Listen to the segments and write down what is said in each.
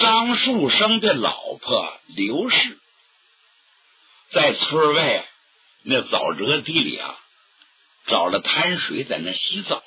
张树生的老婆刘氏在村外那沼泽地里找了滩水在那洗澡，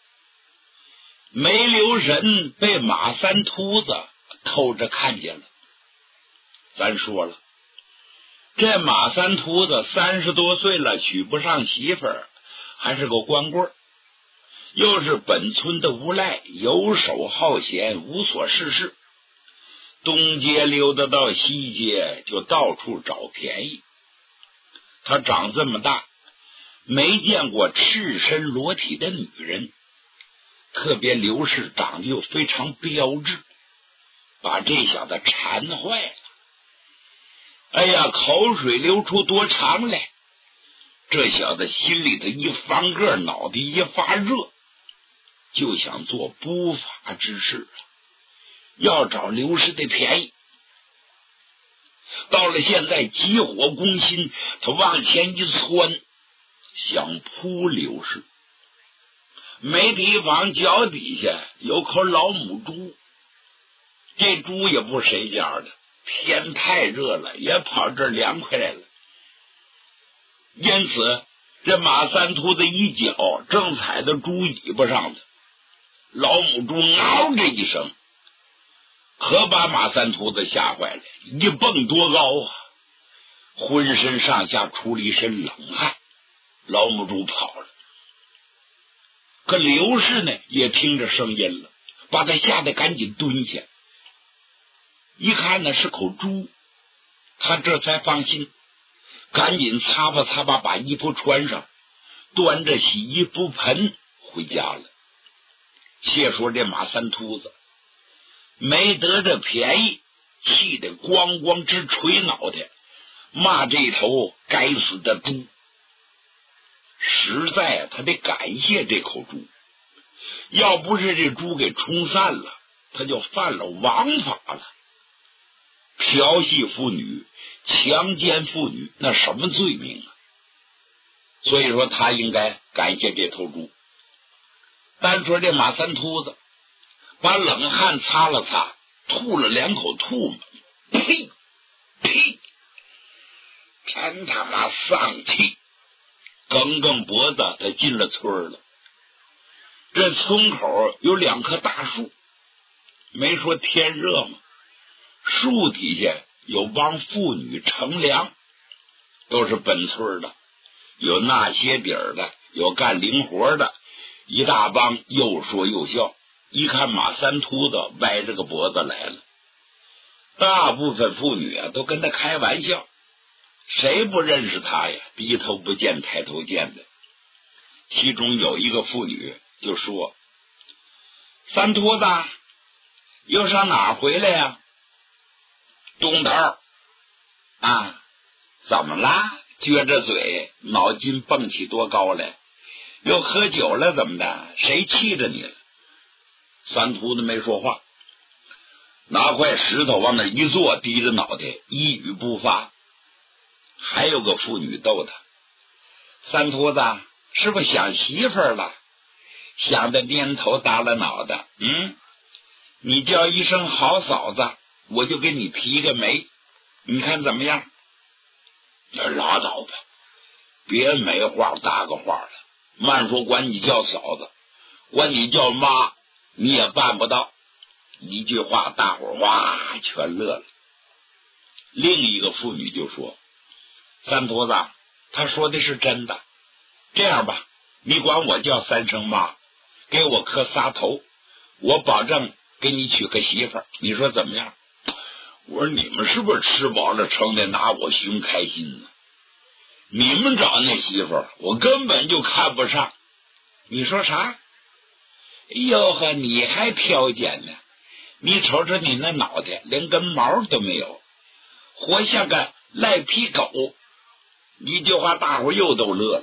没留神被马三秃子偷着看见了。咱说了，这马三秃子30多岁了，娶不上媳妇儿，还是个光棍，又是本村的无赖，游手好闲，无所事事，东街溜达到西街，就到处找便宜。他长这么大没见过赤身裸体的女人，特别刘氏长得又非常标致，把这小子馋坏了。哎呀，口水流出多长来，这小子心里头一翻个，脑袋一发热，就想做不法之事，要找刘氏的便宜。到了现在急火攻心，他往前一窜，想扑刘氏，没提防脚底下有口老母猪，这猪也不谁家的，天太热了，也跑这儿凉快来了。因此这马三秃子一脚正踩到猪尾巴上的，老母猪嗷这一声，可把马三秃子吓坏了，一蹦多高啊，浑身上下出了一身冷汗，老母猪跑了。可刘氏呢也听着声音了，把他吓得赶紧蹲下，一看呢是口猪，他这才放心，赶紧擦吧擦吧把衣服穿上，端着洗衣服盆回家了。且说这马三秃子没得这便宜，气得咣咣直捶脑袋，骂这头该死的猪。实在他得感谢这口猪，要不是这猪给冲散了，他就犯了王法了。调戏妇女、强奸妇女，那什么罪名啊？所以说他应该感谢这头猪。单说这马三秃子把冷汗擦了擦，吐了2口唾沫，呸呸，真他妈丧气，梗梗脖子他进了村了。这村口有2棵大树，没说天热吗？树底下有帮妇女乘凉，都是本村的，有纳鞋底儿的，有干零活的，一大帮又说又笑。一看马三秃子歪着个脖子来了，大部分妇女都跟他开玩笑，谁不认识他呀？低头不见抬头见的。其中有一个妇女就说：“三秃子又上哪儿回来呀？”东头啊，怎么啦？撅着嘴，脑筋蹦起多高来？又喝酒了怎么的？谁气着你了？三秃子没说话，拿块石头往那一坐，低着脑袋一语不发。还有个妇女逗他：“三秃子是不是想媳妇儿了？想的蔫头耷拉脑袋。你叫一声好嫂子，我就给你提个媒，你看怎么样？”拉倒吧，别没话搭个话了。慢说管你叫嫂子，管你叫妈，你也办不到。一句话，大伙哇全乐了。另一个妇女就说：“三秃子，他说的是真的。这样吧，你管我叫3声妈，给我磕仨头，我保证给你娶个媳妇儿，你说怎么样？”我说：“你们是不是吃饱了撑的拿我寻开心呢？你们找那媳妇儿，我根本就看不上。”你说啥？哟呵，你还挑拣呢？你瞅瞅你那脑袋，连根毛都没有，活像个赖皮狗。一句话，大伙又都乐了。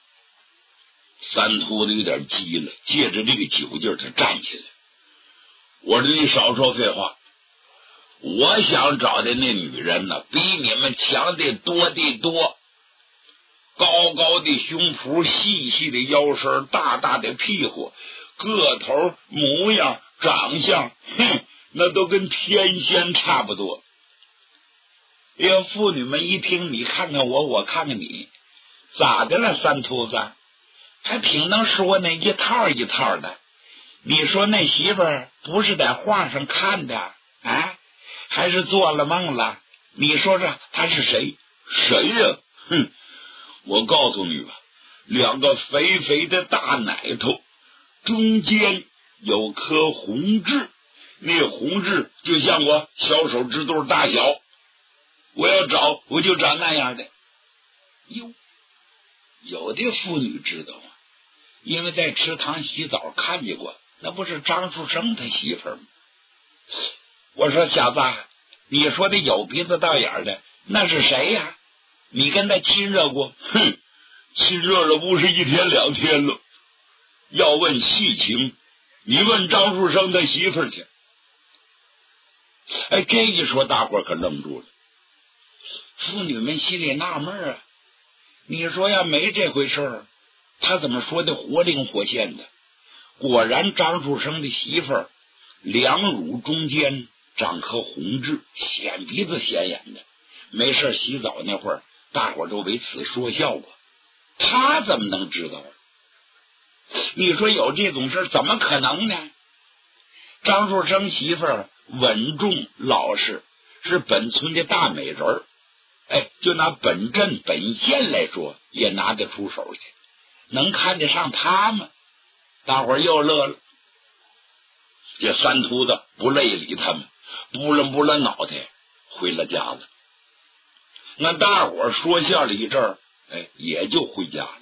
三秃子有点急了，借着这个酒劲儿，他站起来。我说：“你少说废话，我想找的那女人呢，比你们强的多的多。高高的胸脯，细细的腰身，大大的屁股，个头模样长相， 那都跟天仙差不多。哎呀，妇女们一听，你看看我，我看看你，咋的了，三秃子？还挺能说呢，一套一套的。你说那媳妇儿不是在画上看的啊，还是做了梦了？你说说他是谁？谁呀？哼，我告诉你吧，两个肥肥的大奶头，中间有颗红痣，那红痣就像我小手指头大小，我要找我就找那样的。哟，有的妇女知道啊，因为在池塘洗澡看见过，那不是张树生他媳妇儿吗？我说小子，你说的有鼻子到眼的那是谁呀？你跟他亲热过？哼，亲热了不是一天两天了。要问细情，你问张树生他媳妇儿去。哎，这一说大伙儿可愣住了。妇女们心里纳闷啊，你说要没这回事儿，他怎么说的活灵活现的？果然张树生的媳妇儿两乳中间长颗红痣，显鼻子显眼的，没事洗澡那会儿大伙儿都为此说笑过。他怎么能知道啊？你说有这种事怎么可能呢？张树生媳妇儿稳重老实，是本村的大美人儿。哎，就拿本镇本县来说，也拿得出手去，能看得上他吗？大伙儿又乐了。这三秃子不累理他们，拨了拨了脑袋回了家了。那大伙儿说笑了一阵儿，哎，也就回家了。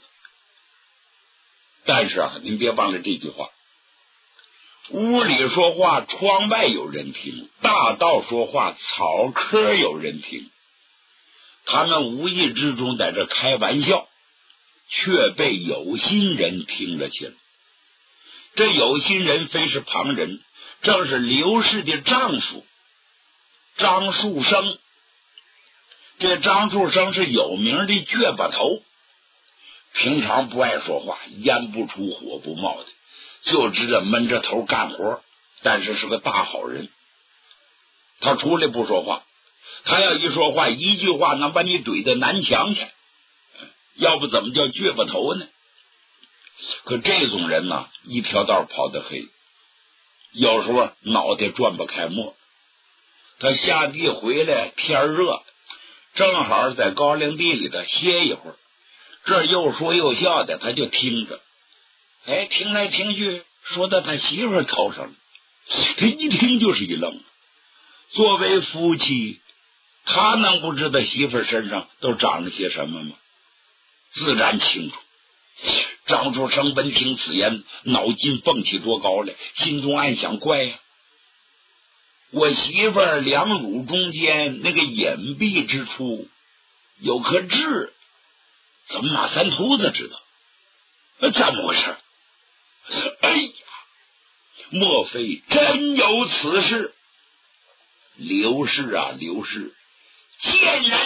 但是啊，您别忘了这句话：屋里说话，窗外有人听；大道说话，草棵有人听。他们无意之中在这开玩笑，却被有心人听了去了。这有心人非是旁人，正是刘氏的丈夫张树生。这张树生是有名的倔巴头，平常不爱说话，烟不出火不冒的，就知道闷着头干活，但是是个大好人。他出来不说话，他要一说话，一句话能把你怼到南墙去，要不怎么叫倔巴头呢？可这种人呢，一条道跑得黑，有时候脑袋转不开沫。他下地回来天热，正好在高粱地里头歇一会儿，这又说又笑的，他就听着。哎，听来听去说到他媳妇头上了，他一听就是一愣。作为夫妻，他能不知道媳妇身上都长了些什么吗？自然清楚。张树生闻听此言，脑筋蹦起多高来，心中暗想：怪呀，我媳妇两乳中间那个隐蔽之处有颗痣，怎么马三秃子知道？怎么回事？哎呀，莫非真有此事？刘氏啊，刘氏，贱人！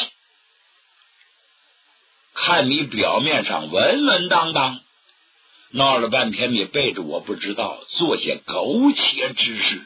看你表面上稳稳当当，闹了半天你背着我不知道，做些苟且之事。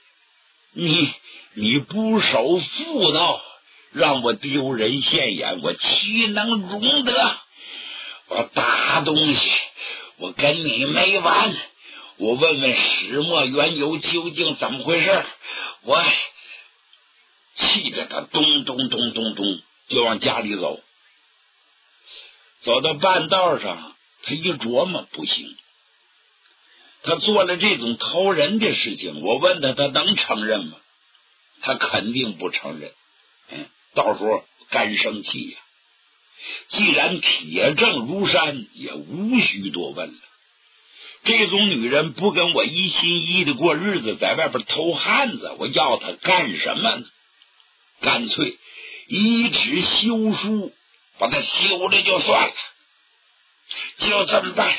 你不守妇道，让我丢人现眼，我岂能容得？我大东西，我跟你没完！我问问始末缘由究竟怎么回事？我气着他咚咚咚咚咚就往家里走。走到半道上，他一琢磨，不行，他做了这种偷人的事情，我问他，他能承认吗？他肯定不承认。到时候干生气呀。既然铁证如山，也无需多问了。这种女人不跟我一心一意的过日子，在外边偷汉子，我要她干什么呢？干脆一纸休书把她休了就算了，就这么办。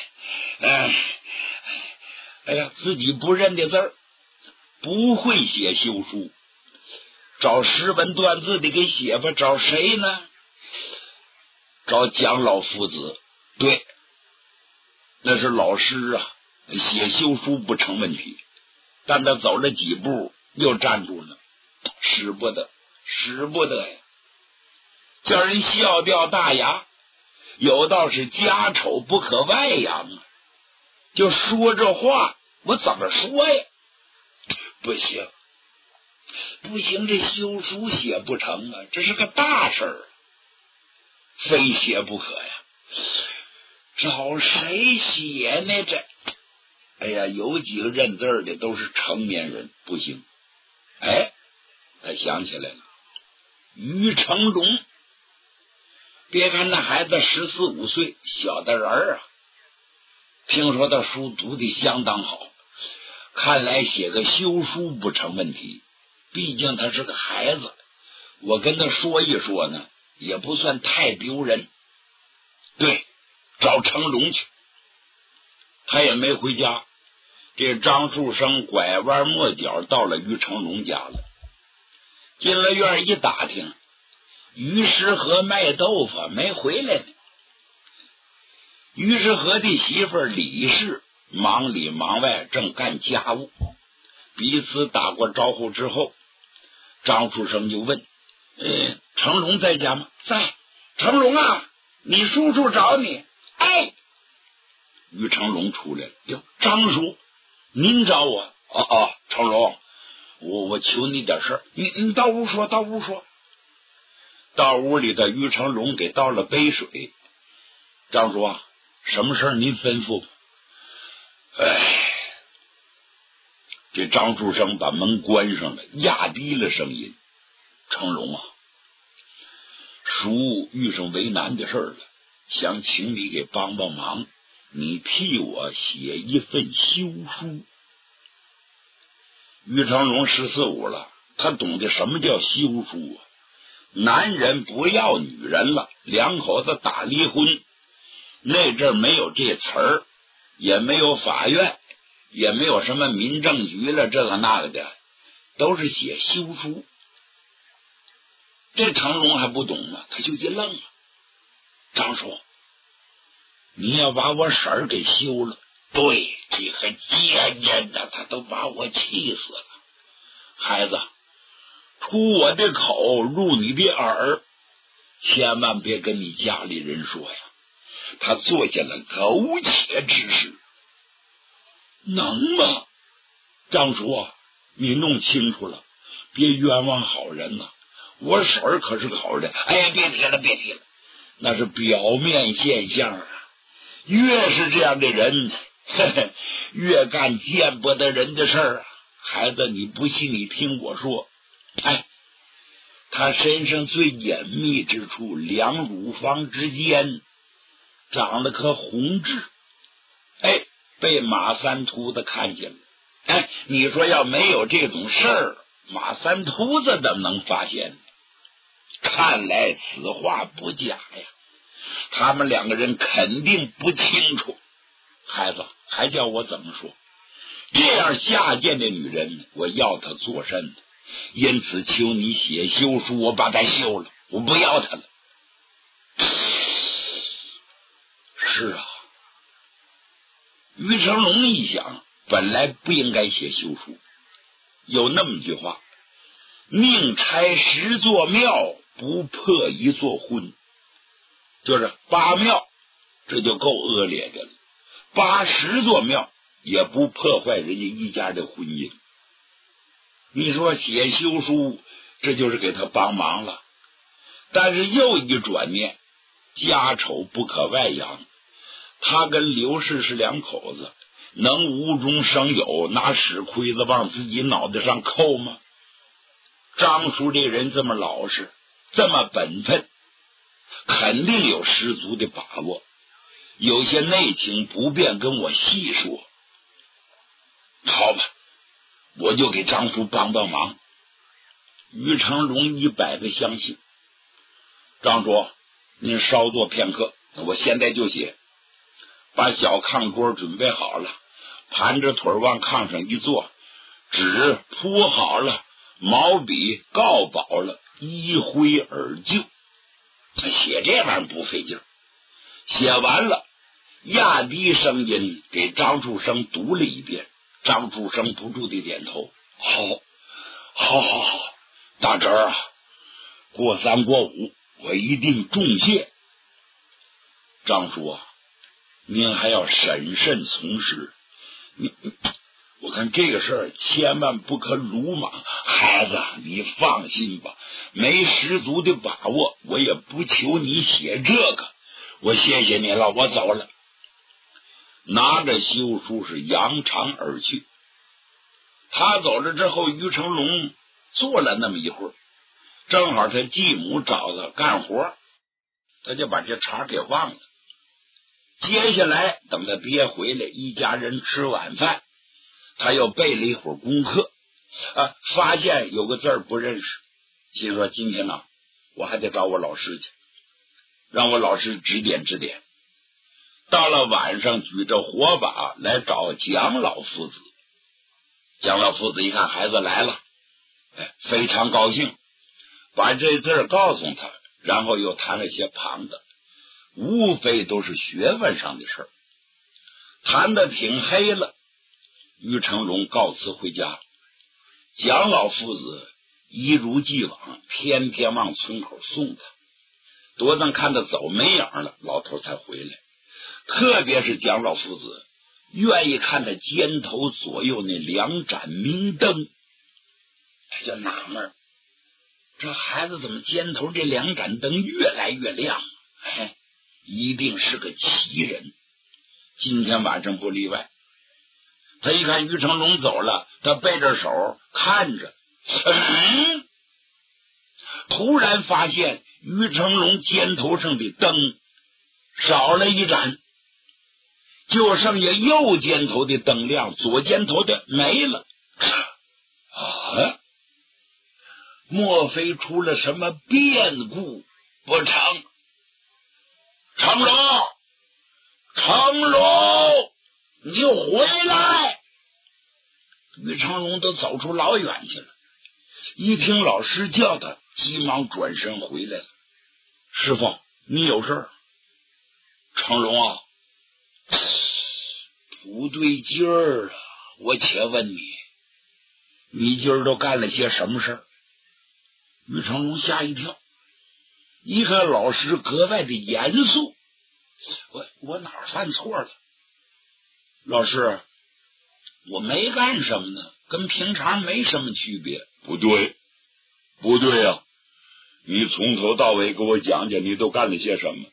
哎呀，自己不认的字儿，不会写休书，找识文断字的给写吧。找谁呢？找蒋老夫子。对，那是老师啊，写休书不成问题。但他走了几步， 又站住了，使不得，使不得呀！叫人笑掉大牙。有道是家丑不可外扬啊，就说这话，我怎么说呀？不行，不行，这休书写不成啊，这是个大事儿，非写不可呀。找谁写呢？这，哎呀，有几个认字的都是成年人，不行。哎，他想起来了，于成龙。别看那孩子14、15岁，小的人啊，听说他书读得相当好，看来写个休书不成问题。毕竟他是个孩子，我跟他说一说呢，也不算太丢人。对，找成龙去。他也没回家，这张树生拐弯抹角到了于成龙家了。进了院一打听，于石河卖豆腐没回来呢。于石河的媳妇李氏忙里忙外，正干家务。彼此打过招呼之后，张树生就问：成龙在家吗？在。成龙啊，你叔叔找你。哎，于成龙出来了。哟，张叔，您找我？哦，成龙，我求你点事儿。你到屋说，到屋说。到屋里的于成龙给倒了杯水。张叔啊，什么事儿您吩咐吧。这张树生把门关上了，压低了声音：成龙啊，叔遇上为难的事儿了，想请你给帮帮忙，你替我写一份休书。于成龙14、15了，他懂得什么叫休书啊。男人不要女人了，两口子打离婚，那阵没有这词儿，也没有法院，也没有什么民政局了，这个那个的，都是写休书。这成龙还不懂吗？他就一愣了。张叔，你要把我婶儿给休了。对，这个贱人呐，他都把我气死了。孩子，出我的口入你的耳，千万别跟你家里人说呀，他做下了苟且之事。能吗？张叔啊，你弄清楚了，别冤枉好人呐。我婶儿可是个好人。哎呀，别提了，别提了，那是表面现象啊。越是这样的人，越干见不得人的事儿啊。孩子，你不信你听我说。他身上最隐秘之处，两乳房之间长了颗红痣，被马三秃子看见了。你说要没有这种事儿，马三秃子怎么能发现呢？看来此话不假呀，他们两个人肯定不清楚。孩子，还叫我怎么说？这样下贱的女人，我要她做甚？因此求你写休书，我把她休了，我不要她了。是啊，于成龙一想，本来不应该写休书，有那么句话：宁拆10座庙，不破一座婚。就是扒庙，这就够恶劣的了，扒10座庙也不破坏人家一家的婚姻。你说写休书，这就是给他帮忙了。但是又一转念，家丑不可外扬，他跟刘氏是两口子，能无中生有，拿屎盔子往自己脑袋上扣吗？张叔这人这么老实，这么本分，肯定有十足的把握，有些内情不便跟我细说。好吧，我就给张叔帮帮忙。于成龙100个相信。张叔，您稍坐片刻，我现在就写。把小炕桌准备好了，盘着腿往炕上一坐，纸铺好了，毛笔告饱了，一挥而就。写这玩意儿不费劲，写完了，压低声音给张树生读了一遍。张树生不住地点头。好， 好，大侄儿啊，过3过5我一定重谢。张叔啊，您还要审慎从事，我看这个事儿千万不可鲁莽。孩子，你放心吧，没十足的把握，我也不求你写这个。我谢谢你了，我走了。拿着休书是扬长而去。他走了之后，于成龙坐了那么一会儿，正好他继母找他干活，他就把这茬给忘了。接下来等他爹回来，一家人吃晚饭，他又背了一会儿功课，发现有个字儿不认识，心说今天呢，我还得找我老师去，让我老师指点指点。到了晚上，举着火把来找蒋老父子。蒋老父子一看孩子来了，非常高兴，把这字儿告诉他，然后又谈了些旁的，无非都是学问上的事儿，谈得挺黑了。于成龙告辞回家，蒋老父子一如既往，天天往村口送他，多等看他走没影了，老头才回来。特别是蒋老父子愿意看他肩头左右那2盏明灯，他就纳闷，这孩子怎么肩头这2盏灯越来越亮？一定是个奇人，今天晚上不例外。他一看于成龙走了，他背着手看着，突然发现于成龙肩头上的灯少了1盏，就剩下右肩头的灯亮，左肩头的没了。莫非出了什么变故？不成，成龙，你回来！于成龙都走出老远去了，一听老师叫他，急忙转身回来了。师傅，你有事儿？成龙啊，不对劲儿啊！我且问你今儿都干了些什么事儿？于成龙吓一跳，一看老师格外的严肃，我哪儿犯错了？老师，我没干什么呢，跟平常没什么区别。不对啊，你从头到尾给我讲讲，你都干了些什么？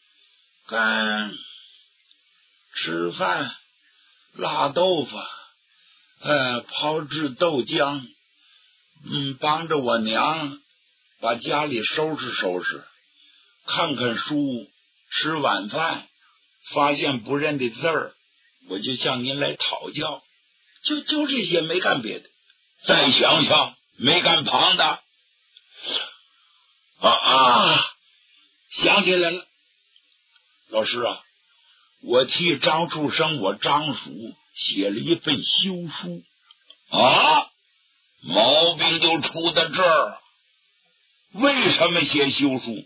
吃饭、拉豆腐，炮制豆浆，帮着我娘把家里收拾收拾，看看书，吃晚饭，发现不认的字儿，我就向您来讨教，就这些，没干别的。再想想，没干旁的。想起来了，老师啊，我替张树生我张叔写了一份休书。毛病就出在这儿。为什么写休书？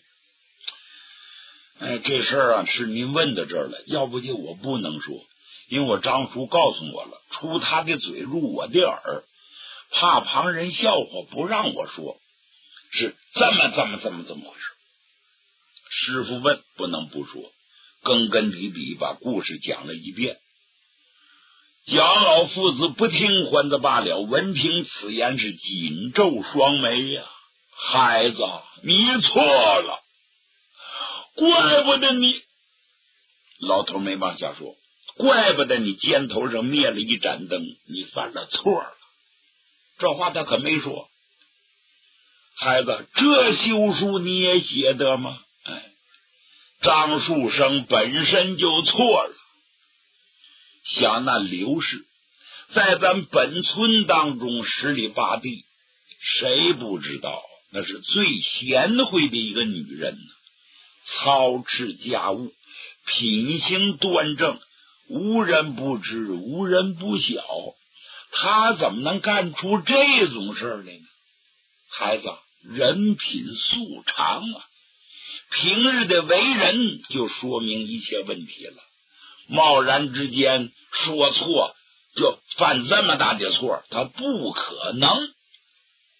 这事儿是您问到这儿了，要不就我不能说，因为我张叔告诉我了，出他的嘴入我的耳，怕旁人笑话，不让我说，是这么回事。师傅问，不能不说，根根底底把故事讲了一遍。蒋老父子不听还则罢了，闻听此言是紧皱双眉呀。孩子，你错了，怪不得你，老头没往下说，怪不得你肩头上灭了1盏灯，你犯了错了。这话他可没说。孩子，这休书你也写得吗？张树生本身就错了。想那刘氏在咱本村当中10里8地，谁不知道那是最贤惠的一个女人呢？操持家务，品行端正，无人不知，无人不晓。她怎么能干出这种事来呢？孩子，人品素常啊，平日的为人就说明一切问题了。贸然之间说错就犯这么大的错，他不可能。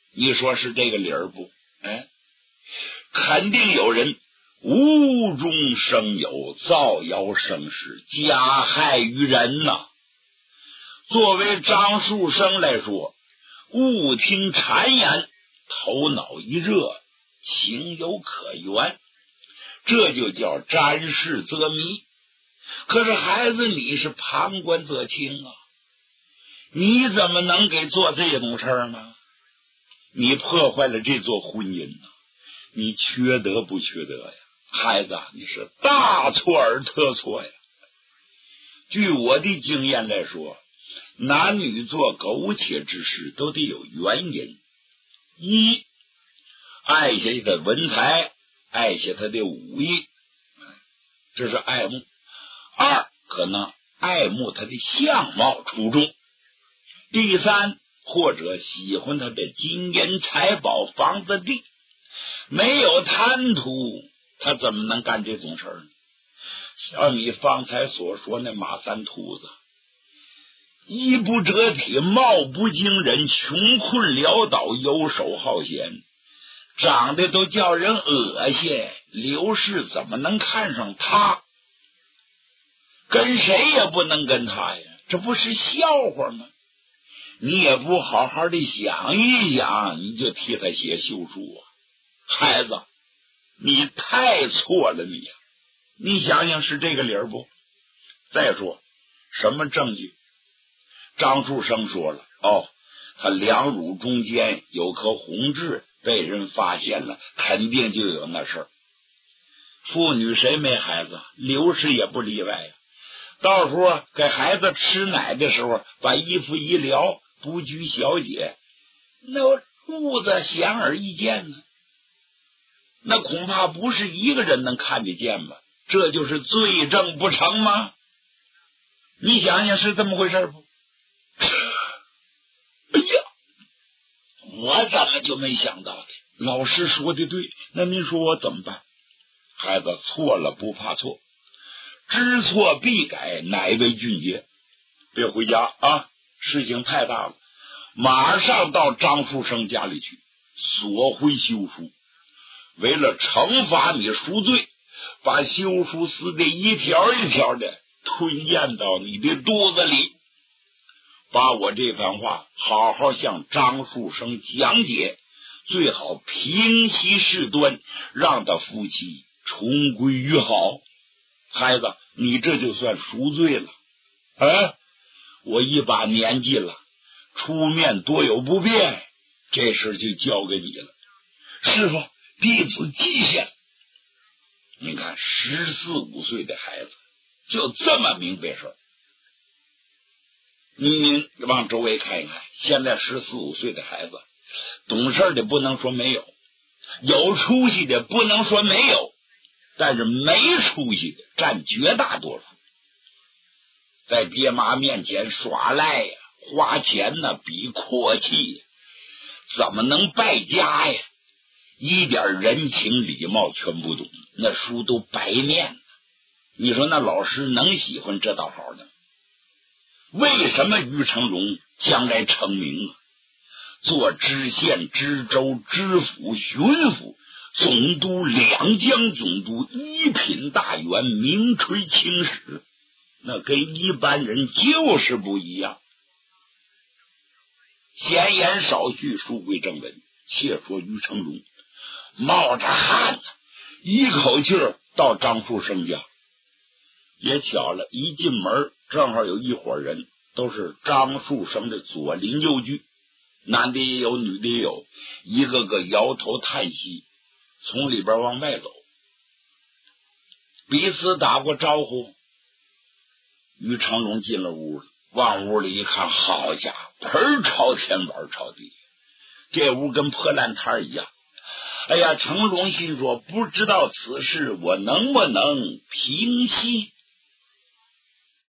你说是这个理儿不？肯定有人无中生有，造谣生事，加害于人呐。作为张树生来说，误听谗言，头脑一热，情有可原，这就叫沾事则迷。可是孩子，你是旁观则清啊，你怎么能给做这种事儿呢？你破坏了这座婚姻呢，你缺德不缺德呀？孩子，你是大错而特错呀。据我的经验来说，男女做苟且之事都得有原因：一，爱惜他的文采，爱惜他的武艺，这是爱慕；二，可能爱慕他的相貌出众；第三，或者喜欢他的金银财宝、房子地。没有贪图，他怎么能干这种事儿呢？像你方才所说那马三秃子，衣不遮体，貌不惊人，穷困潦倒，游手好闲，长得都叫人恶心。刘氏怎么能看上他？跟谁也不能跟他呀，这不是笑话吗？你也不好好的想一想，你就替他写休书啊！孩子，你太错了你呀！你想想是这个理儿不？再说什么证据？张树生说了，他两乳中间有颗红痣，被人发现了，肯定就有那事儿。妇女谁没孩子？刘氏也不例外呀。到时候给孩子吃奶的时候，把衣服一撩，不拘小姐，那物子显而易见呢。那恐怕不是一个人能看得见吧？这就是罪证不成吗？你想想是这么回事不？哎呀，我怎么就没想到的？老师说的对，那您说我怎么办？孩子，错了不怕错，知错必改，乃为俊杰。别回家啊，事情太大了，马上到张树生家里去索回休书。为了惩罚你赎罪，把休书撕的一条一条的吞咽到你的肚子里，把我这番话好好向张树生讲解，最好平息事端，让他夫妻重归于好。孩子，你这就算赎罪了。我一把年纪了，出面多有不便，这事就交给你了。师傅，弟子记下。你看14、15岁的孩子就这么明白事。您往周围看一看，现在14、15岁的孩子，懂事的不能说没有，有出息的不能说没有，但是没出息的占绝大多数。在爹妈面前耍赖呀，花钱呢，比阔气呀，怎么能败家呀？一点人情礼貌全不懂，那书都白念了。你说那老师能喜欢这道好的？为什么于成龙将来成名啊？做知县、知州、知府、巡抚、总督、两江总督，一品大员，名垂青史，那跟一般人就是不一样。闲言少叙，书归正文。且说于成龙冒着汗一口气儿到张树生家。也巧了，一进门正好有一伙人，都是张树生的左邻右居，男的也有，女的也有，一个个摇头叹息，从里边往外走，彼此打过招呼。于成龙进了屋了，往屋里一看，好家伙，盆朝天碗朝地，这屋跟破烂摊一样。哎呀，成龙心说，不知道此事我能不能平息。